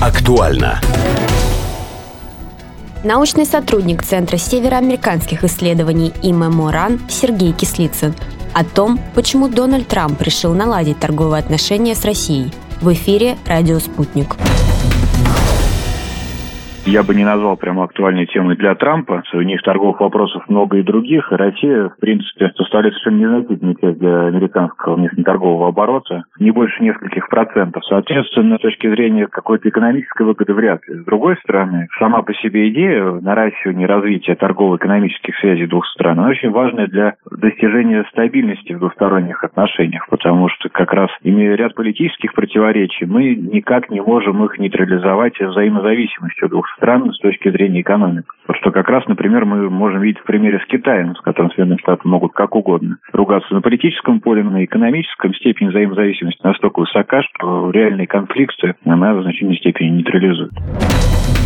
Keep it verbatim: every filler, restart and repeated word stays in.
Актуально. Научный сотрудник Центра североамериканских исследований и ММО-РАН Сергей Кислицын о том, почему Дональд Трамп решил наладить торговые отношения с Россией. В эфире «Радио Спутник». Я бы не назвал прямо актуальной темой для Трампа. У них торговых вопросов много и других. И Россия, в принципе, составляет совершенно незначительную часть для американского внешнеторгового оборота. Не больше нескольких процентов. Соответственно, с точки зрения какой-то экономической выгоды вряд ли. С другой стороны, сама по себе идея наращивания и развития торгово-экономических связей двух стран, она очень важная для достижения стабильности в двусторонних отношениях. Потому что как раз, имея ряд политических противоречий, мы никак не можем их нейтрализовать взаимозависимостью двух стран с точки зрения экономики. Потому что как раз, например, мы можем видеть в примере с Китаем, с которым Соединенные Штаты могут как угодно ругаться на политическом поле, на экономическом. Степень взаимозависимости настолько высока, что реальные конфликты она в значительной степени нейтрализует.